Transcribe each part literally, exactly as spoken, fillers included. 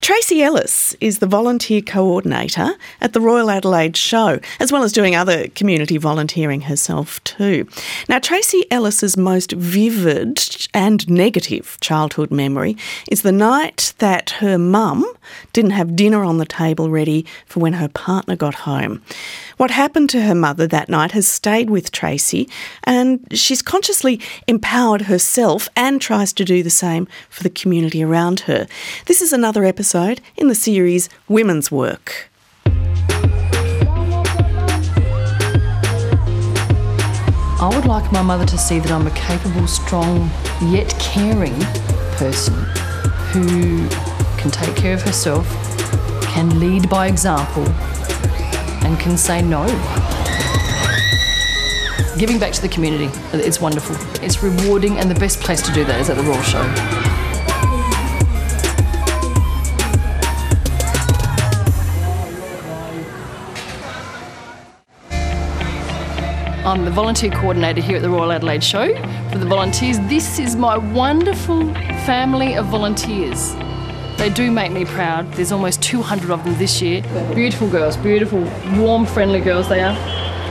Tracy Ellis is the volunteer coordinator at the Royal Adelaide Show, as well as doing other community volunteering herself too. Now, Tracy Ellis's most vivid and negative childhood memory is the night that her mum didn't have dinner on the table ready for when her partner got home. What happened to her mother that night has stayed with Tracy, and she's consciously empowered herself and tries to do the same for the community around her. This is another episode in the series Women's Work. I would like my mother to see that I'm a capable, strong, yet caring person who can take care of herself, can lead by example, and can say no. Giving back to the community, it's wonderful. It's rewarding, and the best place to do that is at the Royal Show. I'm the volunteer coordinator here at the Royal Adelaide Show. For the volunteers, this is my wonderful family of volunteers. They do make me proud. There's almost two hundred of them this year. Beautiful girls, beautiful, warm, friendly girls they are.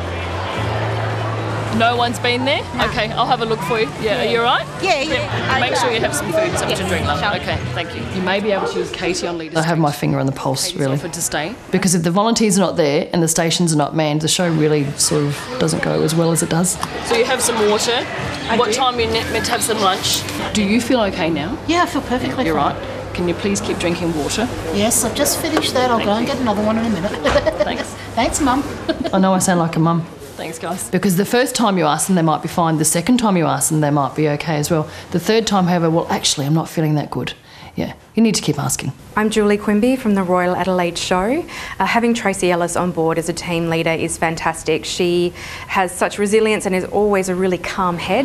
No one's been there? No. Okay, I'll have a look for you. Yeah, yeah. Are you all right? Yeah, yeah. yeah. Make sure you have some food and something yes. to drink, love. Okay, thank you. You may be able to use Katie on Leaders. I have my finger on the pulse, Katie's really. Offered to stay. Because if the volunteers are not there and the stations are not manned, the show really sort of doesn't go as well as it does. So you have some water. I what do. time are you meant to have some lunch? Do you feel okay now? Yeah, I feel perfectly You're fine. right. Can you please keep drinking water? Yes, I've just finished that. I'll Thank go and you. get another one in a minute. Thanks. Thanks, Mum. I know I sound like a mum. Thanks, guys. Because the first time you ask them, they might be fine. The second time you ask them, they might be okay as well. The third time, however, well, actually, I'm not feeling that good. Yeah, you need to keep asking. I'm Julie Quimby from the Royal Adelaide Show. Uh, having Tracy Ellis on board as a team leader is fantastic. She has such resilience and is always a really calm head.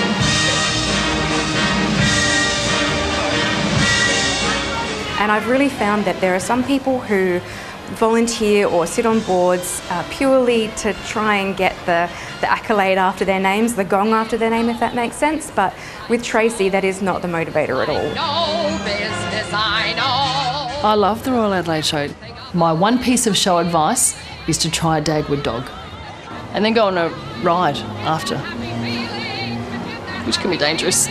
And I've really found that there are some people who volunteer or sit on boards uh, purely to try and get the, the accolade after their names, the gong after their name, if that makes sense. But with Tracy, that is not the motivator at all. I know business, I know. I love the Royal Adelaide Show. My one piece of show advice is to try a Dagwood dog and then go on a ride after, which can be dangerous.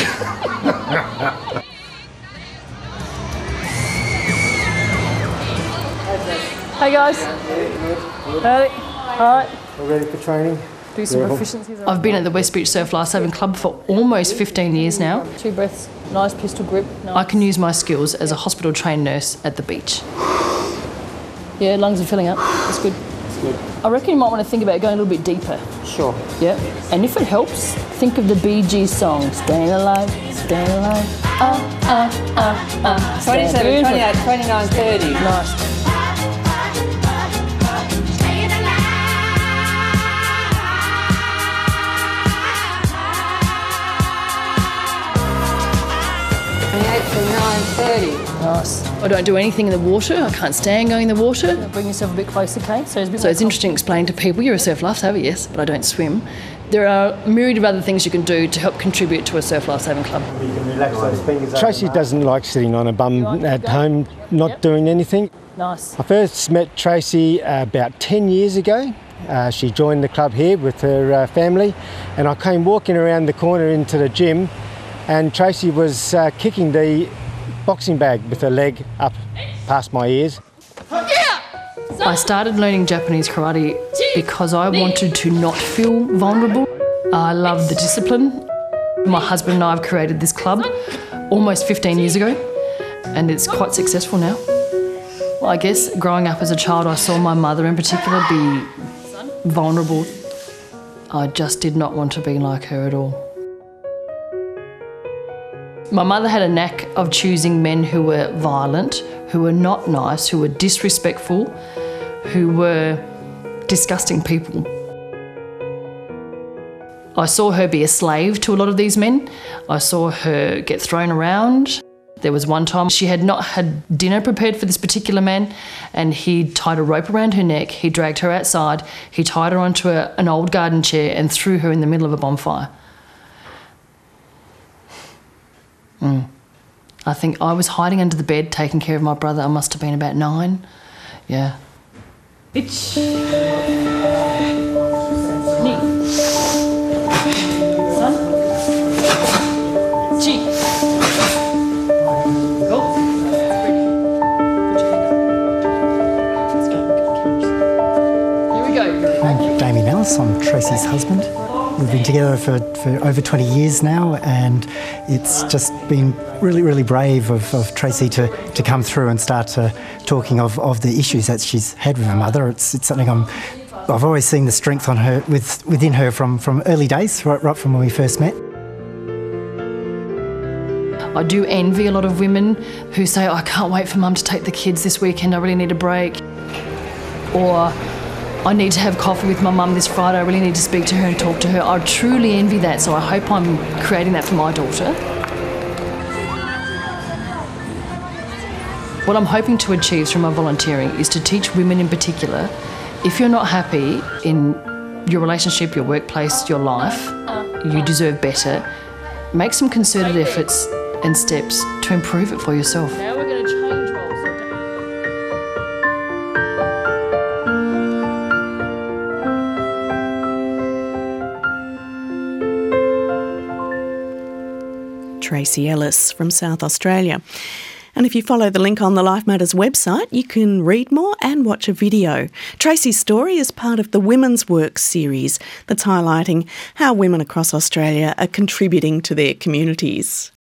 Hey guys. Ready? Alright. We're ready for training. Do some proficiencies. I've been at the West Beach Surf Lifesaving Club for almost fifteen years now. Two breaths, nice pistol grip. Nice. I can use my skills as a hospital trained nurse at the beach. Yeah, lungs are filling up. That's good. That's good. I reckon you might want to think about going a little bit deeper. Sure. Yeah. And if it helps, think of the Bee Gees song, Staying Alive, Staying Alive. Uh, uh, uh, uh. twenty-seven, twenty-eight, twenty-nine, thirty. Nice. nine thirty. Nice. I don't do anything in the water. I can't stand going in the water. Bring yourself a bit closer, Kate. So it's, a bit so it's interesting explaining to people, you're a surf lifesaver, yes, but I don't swim. There are a myriad of other things you can do to help contribute to a surf lifesaving club. You can relax those fingers. Tracy doesn't like sitting on a bum at home, not yep. doing anything. Nice. I first met Tracy uh, about ten years ago. Uh, she joined the club here with her uh, family, and I came walking around the corner into the gym, and Tracy was uh, kicking the boxing bag with her leg up past my ears. I started learning Japanese karate because I wanted to not feel vulnerable. I love the discipline. My husband and I have created this club almost fifteen years ago, and it's quite successful now. Well, I guess growing up as a child, I saw my mother in particular be vulnerable. I just did not want to be like her at all. My mother had a knack of choosing men who were violent, who were not nice, who were disrespectful, who were disgusting people. I saw her be a slave to a lot of these men. I saw her get thrown around. There was one time she had not had dinner prepared for this particular man, and he tied a rope around her neck, he dragged her outside, he tied her onto a, an old garden chair and threw her in the middle of a bonfire. Mm. I think I was hiding under the bed taking care of my brother. I must have been about nine. Yeah. It's... Knee. Son. Chi. Go. Here we go. I'm Damien Ellis. I'm Tracy's husband. We've been together for, for over twenty years now, and it's just been really, really brave of, of Tracy to, to come through and start uh, talking of, of the issues that she's had with her mother. It's, it's something I'm, I've always seen the strength on her with, within her from, from early days, right, right from when we first met. I do envy a lot of women who say, oh, I can't wait for mum to take the kids this weekend, I really need a break. Or I need to have coffee with my mum this Friday, I really need to speak to her and talk to her. I truly envy that, so I hope I'm creating that for my daughter. What I'm hoping to achieve through my volunteering is to teach women in particular, if you're not happy in your relationship, your workplace, your life, you deserve better. Make some concerted efforts and steps to improve it for yourself. Now we're going to change roles. Tracy Ellis from South Australia. And if you follow the link on the Life Matters website, you can read more and watch a video. Tracy's story is part of the Women's Work series that's highlighting how women across Australia are contributing to their communities.